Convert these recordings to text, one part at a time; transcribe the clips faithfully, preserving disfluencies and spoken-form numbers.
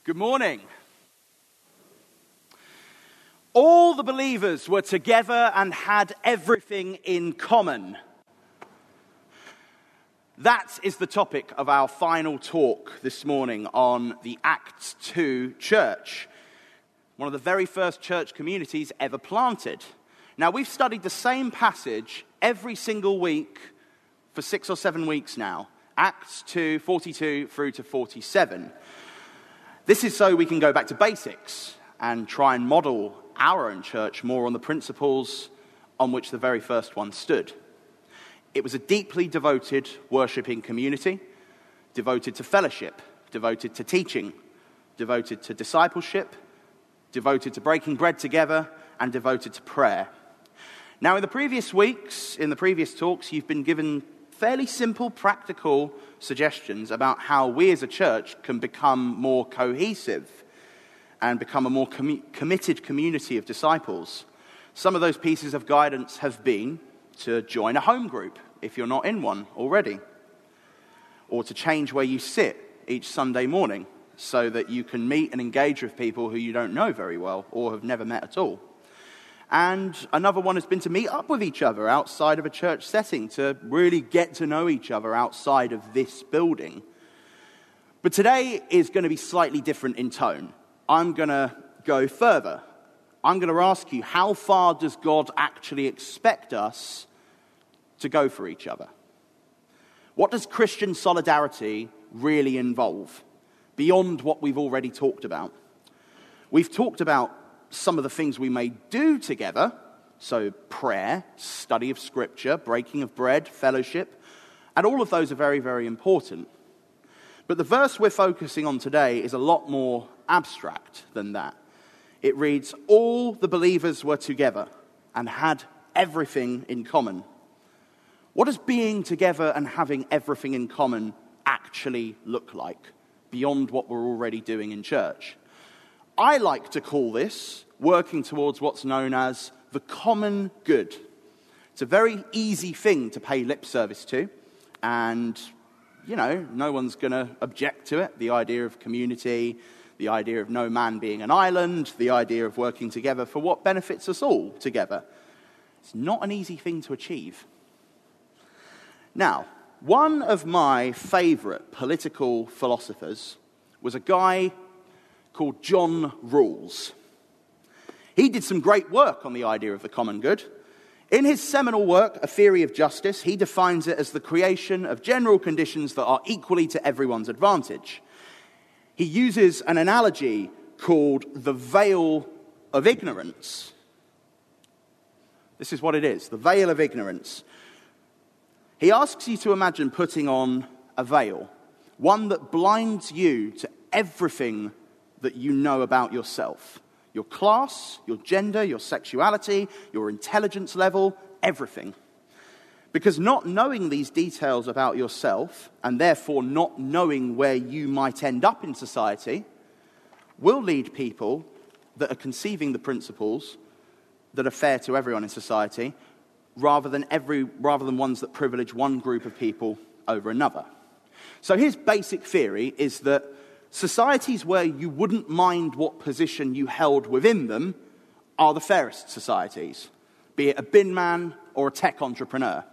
Good morning. All the believers were together and had everything in common. That is the topic of our final talk this morning on the Acts two church, one of the very first church communities ever planted. Now, we've studied the same passage every single week for six or seven weeks now, Acts two, forty-two through to forty-seven. This is so we can go back to basics and try and model our own church more on the principles on which the very first one stood. It was a deeply devoted worshiping community, devoted to fellowship, devoted to teaching, devoted to discipleship, devoted to breaking bread together, and devoted to prayer. Now, in the previous weeks, in the previous talks, you've been given fairly simple, practical suggestions about how we as a church can become more cohesive and become a more com- committed community of disciples. Some of those pieces of guidance have been to join a home group if you're not in one already, or to change where you sit each Sunday morning so that you can meet and engage with people who you don't know very well or have never met at all. And another one has been to meet up with each other outside of a church setting, to really get to know each other outside of this building. But today is going to be slightly different in tone. I'm going to go further. I'm going to ask you, how far does God actually expect us to go for each other? What does Christian solidarity really involve, beyond what we've already talked about? We've talked about some of the things we may do together, so prayer, study of scripture, breaking of bread, fellowship, and all of those are very, very important. But the verse we're focusing on today is a lot more abstract than that. It reads, all the believers were together and had everything in common. What does being together and having everything in common actually look like, beyond what we're already doing in church? I like to call this working towards what's known as the common good. It's a very easy thing to pay lip service to, and, you know, no one's going to object to it. The idea of community, the idea of no man being an island, the idea of working together for what benefits us all together. It's not an easy thing to achieve. Now, one of my favorite political philosophers was a guy called John Rawls. He did some great work on the idea of the common good. In his seminal work, A Theory of Justice, he defines it as the creation of general conditions that are equally to everyone's advantage. He uses an analogy called the veil of ignorance. This is what it is, the veil of ignorance. He asks you to imagine putting on a veil, one that blinds you to everything that you know about yourself. Your class, your gender, your sexuality, your intelligence level, everything. Because not knowing these details about yourself, and therefore not knowing where you might end up in society, will lead people that are conceiving the principles that are fair to everyone in society, rather than every rather than ones that privilege one group of people over another. So his basic theory is that societies where you wouldn't mind what position you held within them are the fairest societies, be it a bin man or a tech entrepreneur.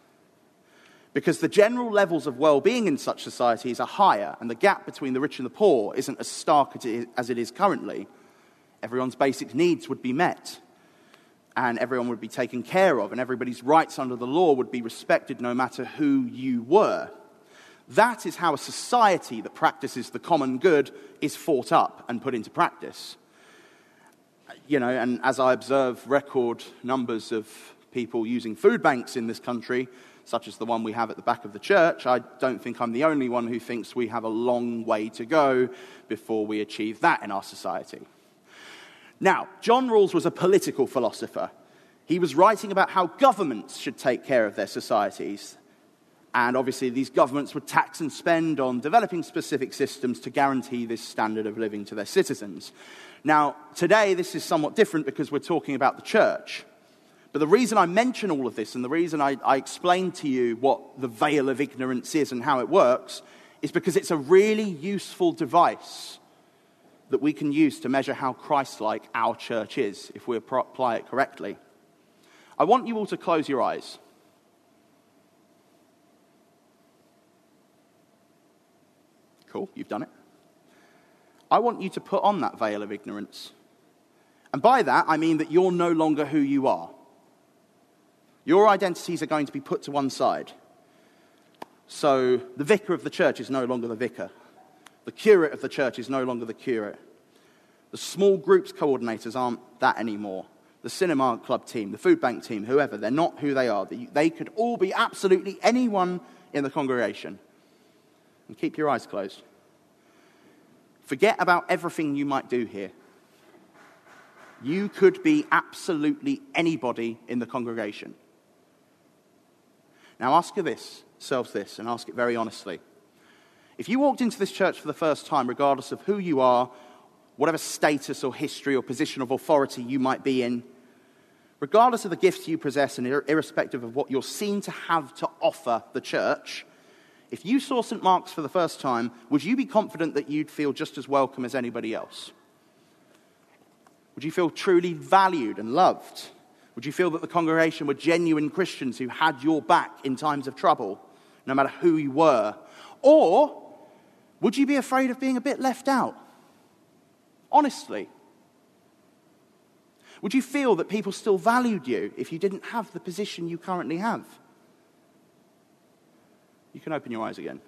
Because the general levels of well-being in such societies are higher, and the gap between the rich and the poor isn't as stark as it is currently. Everyone's basic needs would be met, and everyone would be taken care of, and everybody's rights under the law would be respected no matter who you were. That is how a society that practices the common good is fought up and put into practice. You know, and as I observe record numbers of people using food banks in this country, such as the one we have at the back of the church, I don't think I'm the only one who thinks we have a long way to go before we achieve that in our society. Now, John Rawls was a political philosopher. He was writing about how governments should take care of their societies. And obviously these governments would tax and spend on developing specific systems to guarantee this standard of living to their citizens. Now, today this is somewhat different because we're talking about the church. But the reason I mention all of this, and the reason I, I explain to you what the veil of ignorance is and how it works, is because it's a really useful device that we can use to measure how Christ-like our church is if we apply it correctly. I want you all to close your eyes. Cool, you've done it. I want you to put on that veil of ignorance. And by that, I mean that you're no longer who you are. Your identities are going to be put to one side. So the vicar of the church is no longer the vicar. The curate of the church is no longer the curate. The small groups coordinators aren't that anymore. The cinema club team, the food bank team, whoever, they're not who they are. They could all be absolutely anyone in the congregation. And keep your eyes closed. Forget about everything you might do here. You could be absolutely anybody in the congregation. Now ask you this, yourselves this, and ask it very honestly. If you walked into this church for the first time, regardless of who you are, whatever status or history or position of authority you might be in, regardless of the gifts you possess and irrespective of what you're seen to have to offer the church, if you saw Saint Mark's for the first time, would you be confident that you'd feel just as welcome as anybody else? Would you feel truly valued and loved? Would you feel that the congregation were genuine Christians who had your back in times of trouble, no matter who you were? Or would you be afraid of being a bit left out? Honestly. Would you feel that people still valued you if you didn't have the position you currently have? You can open your eyes again.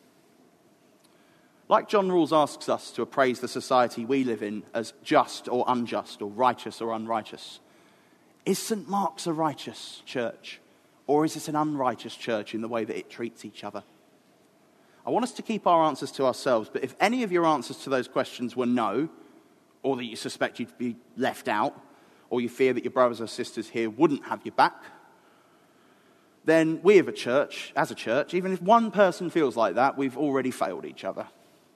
Like John Rawls asks us to appraise the society we live in as just or unjust, or righteous or unrighteous. Is Saint Mark's a righteous church? Or is it an unrighteous church in the way that it treats each other? I want us to keep our answers to ourselves, but if any of your answers to those questions were no, or that you suspect you'd be left out, or you fear that your brothers or sisters here wouldn't have your back, then we as a church, as a church, even if one person feels like that, we've already failed each other.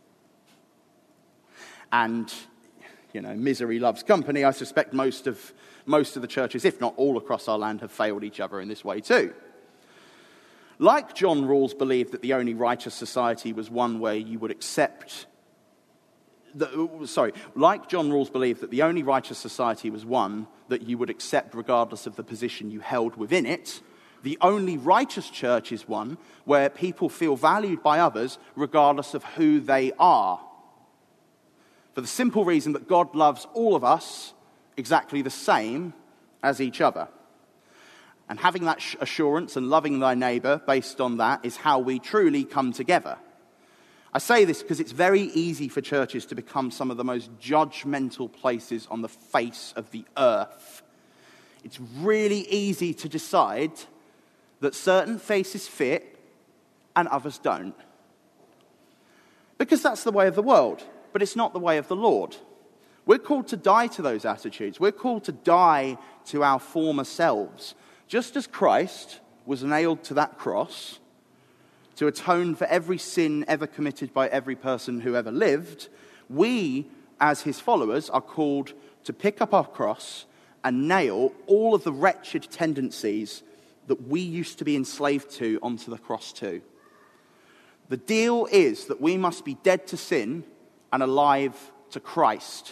And, you know, misery loves company. I suspect most of most of the churches, if not all across our land, have failed each other in this way too. Like John Rawls believed that the only righteous society was one where you would accept... The, sorry, like John Rawls believed that the only righteous society was one that you would accept regardless of the position you held within it, the only righteous church is one where people feel valued by others regardless of who they are. For the simple reason that God loves all of us exactly the same as each other. And having that assurance and loving thy neighbour based on that is how we truly come together. I say this because it's very easy for churches to become some of the most judgmental places on the face of the earth. It's really easy to decide that certain faces fit and others don't. Because that's the way of the world, but it's not the way of the Lord. We're called to die to those attitudes. We're called to die to our former selves. Just as Christ was nailed to that cross to atone for every sin ever committed by every person who ever lived, we, as his followers, are called to pick up our cross and nail all of the wretched tendencies that we used to be enslaved to onto the cross too. The deal is that we must be dead to sin and alive to Christ.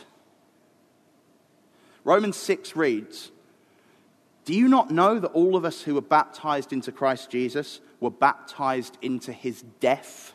Romans six reads, "Do you not know that all of us who were baptized into Christ Jesus were baptized into his death?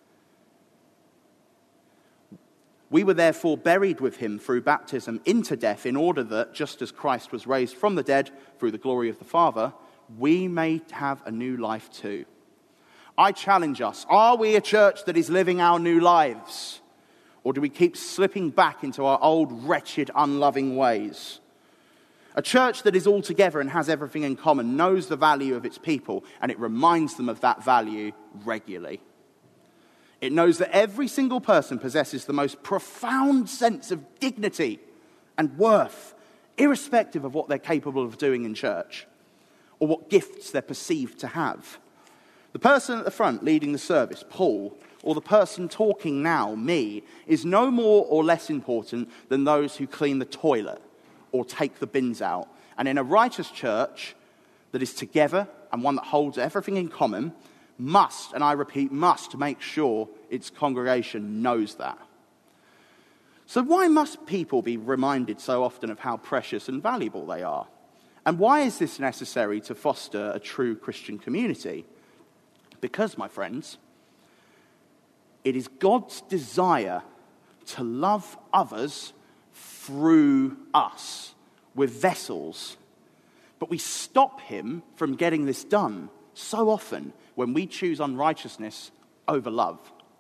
We were therefore buried with him through baptism into death, in order that, just as Christ was raised from the dead through the glory of the Father, we may have a new life too." I challenge us, are we a church that is living our new lives? Or do we keep slipping back into our old, wretched, unloving ways? A church that is all together and has everything in common knows the value of its people, and it reminds them of that value regularly. It knows that every single person possesses the most profound sense of dignity and worth, irrespective of what they're capable of doing in church or what gifts they're perceived to have. The person at the front leading the service, Paul, or the person talking now, me, is no more or less important than those who clean the toilet or take the bins out. And in a righteous church that is together and one that holds everything in common, must, and I repeat, must make sure its congregation knows that. So why must people be reminded so often of how precious and valuable they are? And why is this necessary to foster a true Christian community? Because, my friends, it is God's desire to love others through us. We're vessels. But we stop him from getting this done so often when we choose unrighteousness over love.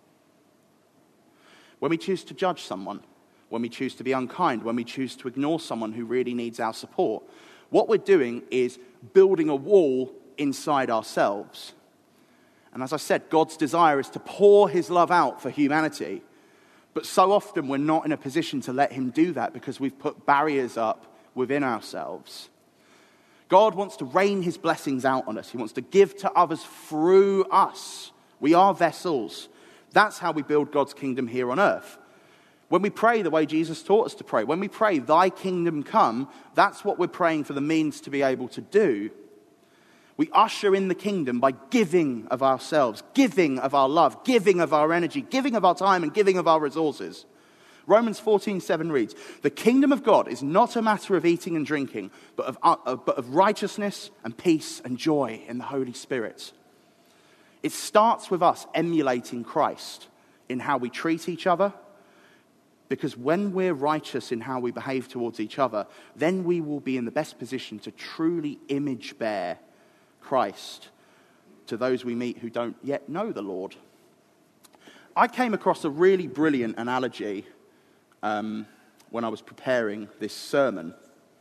When we choose to judge someone, when we choose to be unkind, when we choose to ignore someone who really needs our support, what we're doing is building a wall inside ourselves. And as I said, God's desire is to pour his love out for humanity. But so often we're not in a position to let him do that because we've put barriers up within ourselves. God wants to rain his blessings out on us. He wants to give to others through us. We are vessels. That's how we build God's kingdom here on earth. When we pray the way Jesus taught us to pray, when we pray, thy kingdom come, that's what we're praying for the means to be able to do. We usher in the kingdom by giving of ourselves, giving of our love, giving of our energy, giving of our time, and giving of our resources. Romans fourteen seven reads, the kingdom of God is not a matter of eating and drinking, but of, uh, but of righteousness and peace and joy in the Holy Spirit. It starts with us emulating Christ in how we treat each other, because when we're righteous in how we behave towards each other, then we will be in the best position to truly image bear Christ to those we meet who don't yet know the Lord. I came across a really brilliant analogy um, when I was preparing this sermon.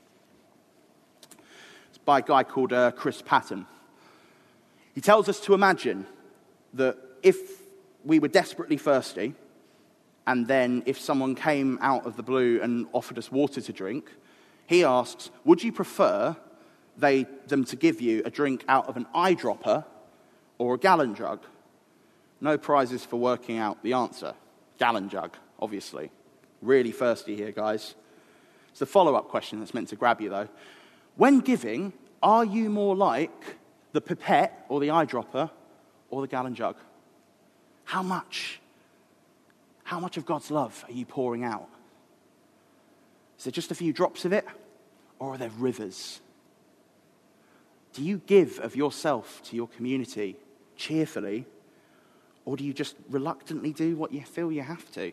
It's by a guy called uh, Chris Patton. He tells us to imagine that if we were desperately thirsty, and then if someone came out of the blue and offered us water to drink, he asks, would you prefer they them to give you a drink out of an eyedropper or a gallon jug? No prizes for working out the answer. Gallon jug, obviously. Really thirsty here, guys. It's the follow-up question that's meant to grab you, though. When giving, are you more like the pipette or the eyedropper or the gallon jug? How much? How much of God's love are you pouring out? Is there just a few drops of it, or are there rivers? Do you give of yourself to your community cheerfully, or do you just reluctantly do what you feel you have to?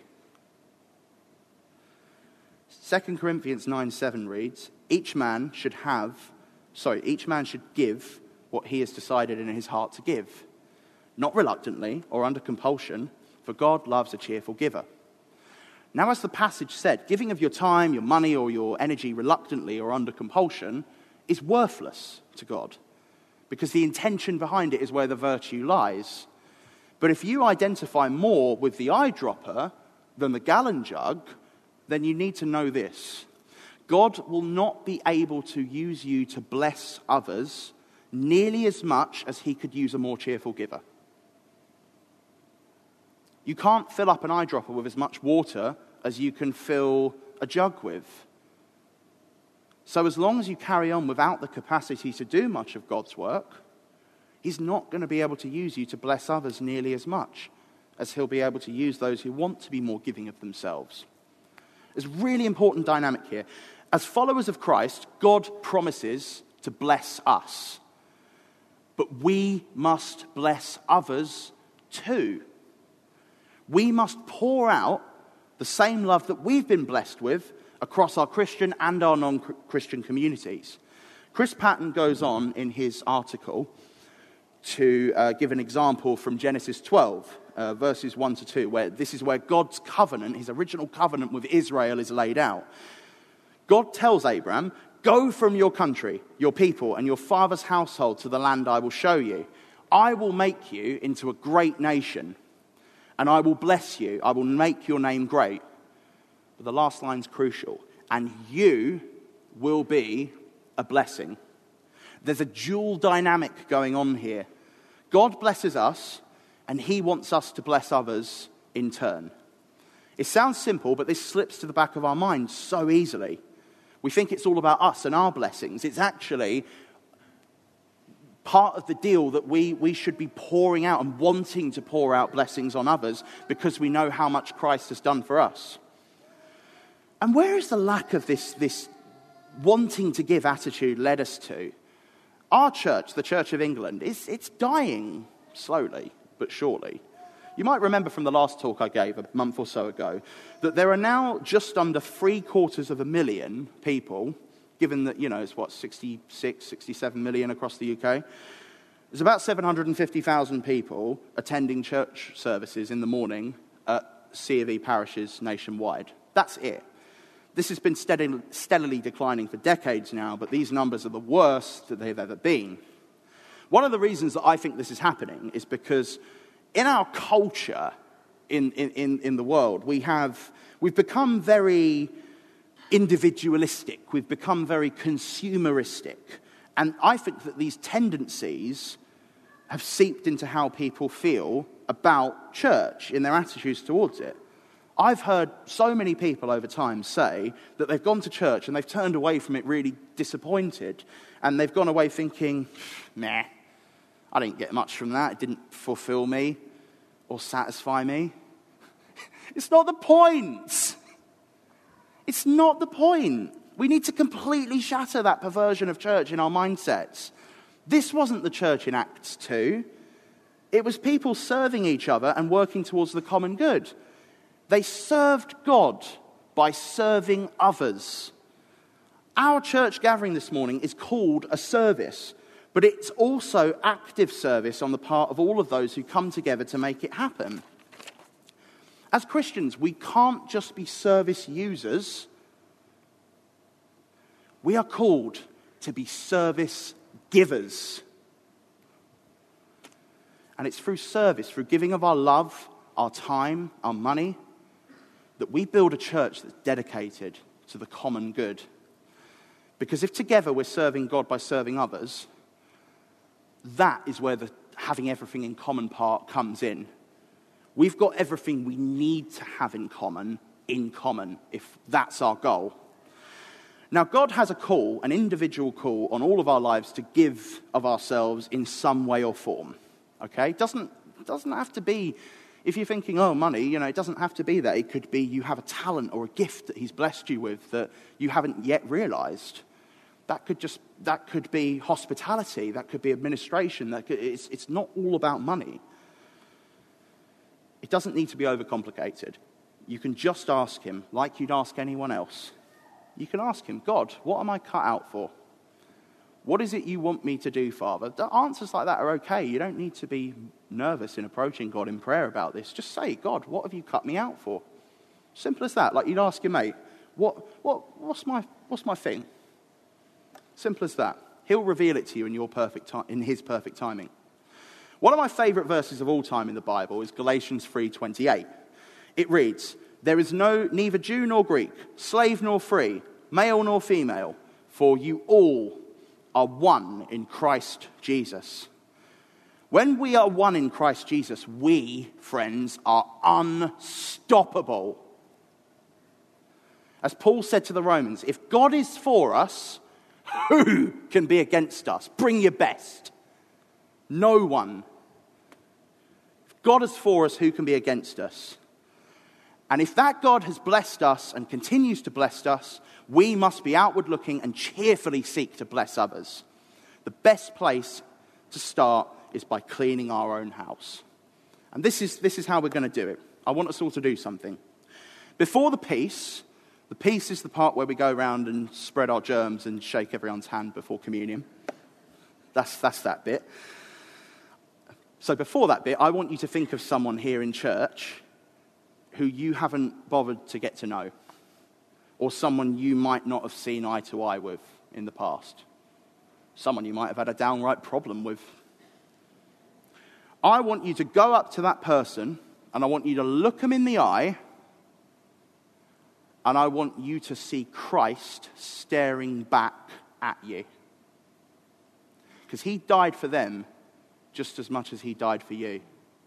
Second Corinthians nine seven reads, each man should have, sorry, each man should give what he has decided in his heart to give, not reluctantly or under compulsion, for God loves a cheerful giver. Now, as the passage said, giving of your time, your money, or your energy reluctantly or under compulsion is worthless to God, because the intention behind it is where the virtue lies. But if you identify more with the eyedropper than the gallon jug, then you need to know this. God will not be able to use you to bless others nearly as much as he could use a more cheerful giver. You can't fill up an eyedropper with as much water as you can fill a jug with. So as long as you carry on without the capacity to do much of God's work, he's not going to be able to use you to bless others nearly as much as he'll be able to use those who want to be more giving of themselves. There's a really important dynamic here. As followers of Christ, God promises to bless us. But we must bless others too. We must pour out the same love that we've been blessed with across our Christian and our non-Christian communities. Chris Patton goes on in his article to uh, give an example from Genesis twelve, uh, verses one to two, where this is where God's covenant, his original covenant with Israel, is laid out. God tells Abraham, go from your country, your people, and your father's household to the land I will show you. I will make you into a great nation, and I will bless you. I will make your name great. But the last line's crucial. And you will be a blessing. There's a dual dynamic going on here. God blesses us, and he wants us to bless others in turn. It sounds simple, but this slips to the back of our minds so easily. We think it's all about us and our blessings. It's actually part of the deal that we, we should be pouring out and wanting to pour out blessings on others because we know how much Christ has done for us. And where is the lack of this, this wanting to give attitude led us to? Our church, the Church of England, is it's dying slowly but surely. You might remember from the last talk I gave a month or so ago that there are now just under three quarters of a million people, given that, you know, it's what, sixty-six, sixty-seven million across the U K. There's about seven hundred fifty thousand people attending church services in the morning at C of E parishes nationwide. That's it. This has been steadily, steadily declining for decades now, but these numbers are the worst that they've ever been. One of the reasons that I think this is happening is because in our culture in, in, in the world, we have, we've become very individualistic. We've become very consumeristic. And I think that these tendencies have seeped into how people feel about church in their attitudes towards it. I've heard so many people over time say that they've gone to church and they've turned away from it really disappointed. And they've gone away thinking, meh, I didn't get much from that. It didn't fulfill me or satisfy me. It's not the point. It's not the point. We need to completely shatter that perversion of church in our mindsets. This wasn't the church in Acts two. It was people serving each other and working towards the common good. They served God by serving others. Our church gathering this morning is called a service, but it's also active service on the part of all of those who come together to make it happen. As Christians, we can't just be service users. We are called to be service givers. And it's through service, through giving of our love, our time, our money, that we build a church that's dedicated to the common good. Because if together we're serving God by serving others, that is where the having everything in common part comes in. We've got everything we need to have in common, in common, if that's our goal. Now, God has a call, an individual call on all of our lives to give of ourselves in some way or form. Okay? It doesn't, doesn't have to be, if you're thinking, oh, money, you know, it doesn't have to be that. It could be you have a talent or a gift that he's blessed you with that you haven't yet realized. That could just, that could be hospitality. That could be administration. That could, it's, it's not all about money. It doesn't need to be overcomplicated. You can just ask him, like you'd ask anyone else. You can ask him, God, what am I cut out for? What is it you want me to do, Father? The answers like that are okay. You don't need to be nervous in approaching God in prayer about this. Just say, God, what have you cut me out for? Simple as that. Like you'd ask your mate, what, what, what's my, what's my thing? Simple as that. He'll reveal it to you in your perfect time, in his perfect timing. One of my favorite verses of all time in the Bible is Galatians three twenty-eight. It reads, there is no neither Jew nor Greek, slave nor free, male nor female, for you all are one in Christ Jesus. When we are one in Christ Jesus, we, friends, are unstoppable. As Paul said to the Romans, if God is for us, who can be against us? Bring your best. No one. If God is for us, who can be against us? And if that God has blessed us and continues to bless us, we must be outward looking and cheerfully seek to bless others. The best place to start is by cleaning our own house. And this is, this is how we're going to do it. I want us all to do something. Before the peace, the peace is the part where we go around and spread our germs and shake everyone's hand before communion. That's, that's that bit. So before that bit, I want you to think of someone here in church who you haven't bothered to get to know, or someone you might not have seen eye to eye with in the past, someone you might have had a downright problem with. I want you to go up to that person, and I want you to look them in the eye, and I want you to see Christ staring back at you. Because he died for them just as much as he died for you.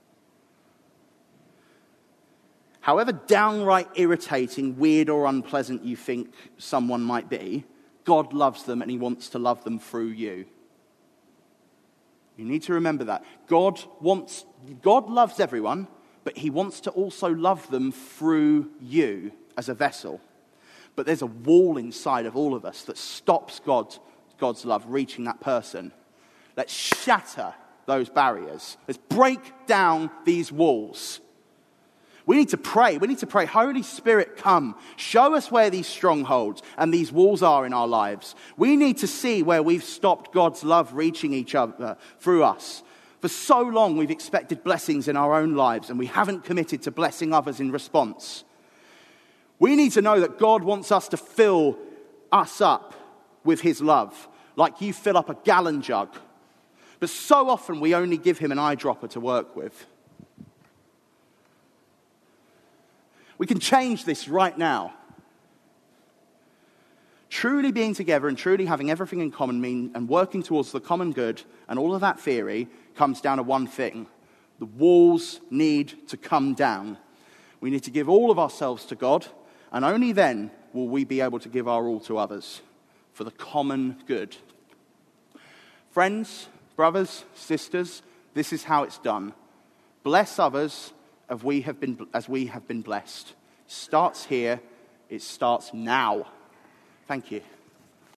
However downright irritating, weird, or unpleasant you think someone might be, God loves them and he wants to love them through you. You need to remember that. God wants, God loves everyone, but he wants to also love them through you as a vessel. But there's a wall inside of all of us that stops God, God's love reaching that person. Let's shatter those barriers. Let's break down these walls. We need to pray. We need to pray, Holy Spirit, come. Show us where these strongholds and these walls are in our lives. We need to see where we've stopped God's love reaching each other through us. For so long, we've expected blessings in our own lives, and we haven't committed to blessing others in response. We need to know that God wants us to fill us up with his love, like you fill up a gallon jug. But so often we only give him an eyedropper to work with. We can change this right now. Truly being together and truly having everything in common mean and working towards the common good and all of that theory comes down to one thing. The walls need to come down. We need to give all of ourselves to God, and only then will we be able to give our all to others for the common good. Friends, brothers, sisters, this is how it's done. Bless others as we have been, as we have been blessed. It starts here. It starts now. Thank you.